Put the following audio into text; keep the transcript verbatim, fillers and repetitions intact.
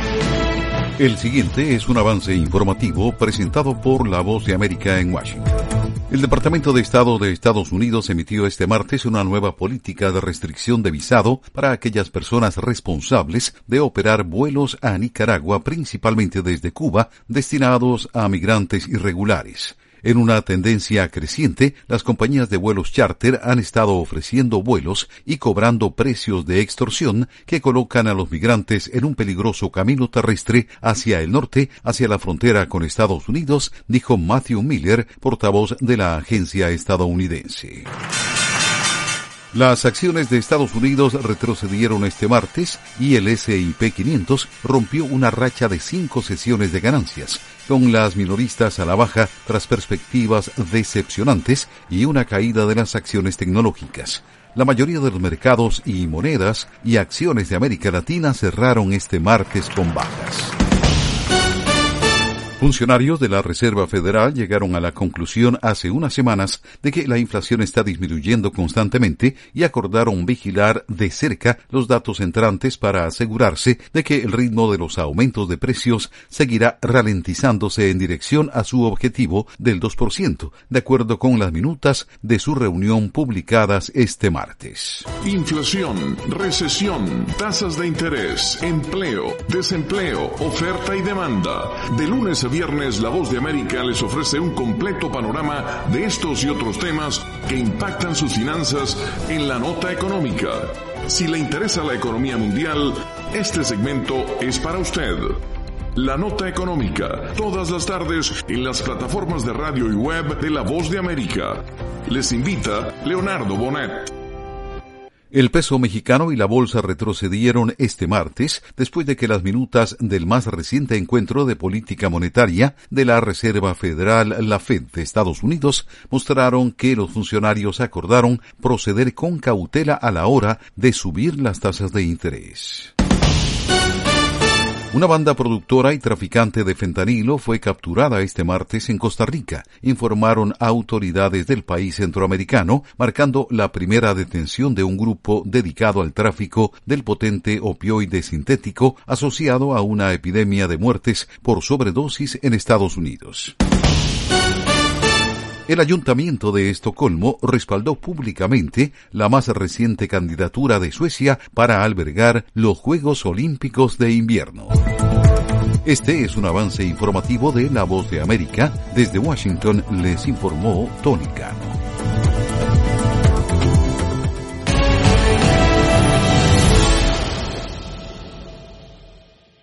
El siguiente es un avance informativo presentado por La Voz de América en Washington. El Departamento de Estado de Estados Unidos emitió este martes una nueva política de restricción de visado para aquellas personas responsables de operar vuelos a Nicaragua, principalmente desde Cuba, destinados a migrantes irregulares. En una tendencia creciente, las compañías de vuelos charter han estado ofreciendo vuelos y cobrando precios de extorsión que colocan a los migrantes en un peligroso camino terrestre hacia el norte, hacia la frontera con Estados Unidos, dijo Matthew Miller, portavoz de la agencia estadounidense. Las acciones de Estados Unidos retrocedieron este martes y el ese y pe quinientos rompió una racha de cinco sesiones de ganancias, con las minoristas a la baja tras perspectivas decepcionantes y una caída de las acciones tecnológicas. La mayoría de los mercados y monedas y acciones de América Latina cerraron este martes con bajas. Funcionarios de la Reserva Federal llegaron a la conclusión hace unas semanas de que la inflación está disminuyendo constantemente y acordaron vigilar de cerca los datos entrantes para asegurarse de que el ritmo de los aumentos de precios seguirá ralentizándose en dirección a su objetivo del dos por ciento, de acuerdo con las minutas de su reunión publicadas este martes. Inflación, recesión, tasas de interés, empleo, desempleo, oferta y demanda. De lunes a viernes, La Voz de América les ofrece un completo panorama de estos y otros temas que impactan sus finanzas en la nota económica. Si le interesa la economía mundial, este segmento es para usted. La nota económica, todas las tardes en las plataformas de radio y web de La Voz de América. Les invita Leonardo Bonet. El peso mexicano y la bolsa retrocedieron este martes después de que las minutas del más reciente encuentro de política monetaria de la Reserva Federal, la Fed de Estados Unidos, mostraron que los funcionarios acordaron proceder con cautela a la hora de subir las tasas de interés. Una banda productora y traficante de fentanilo fue capturada este martes en Costa Rica, informaron autoridades del país centroamericano, marcando la primera detención de un grupo dedicado al tráfico del potente opioide sintético asociado a una epidemia de muertes por sobredosis en Estados Unidos. El Ayuntamiento de Estocolmo respaldó públicamente la más reciente candidatura de Suecia para albergar los Juegos Olímpicos de Invierno. Este es un avance informativo de La Voz de América. Desde Washington les informó Tony Cano.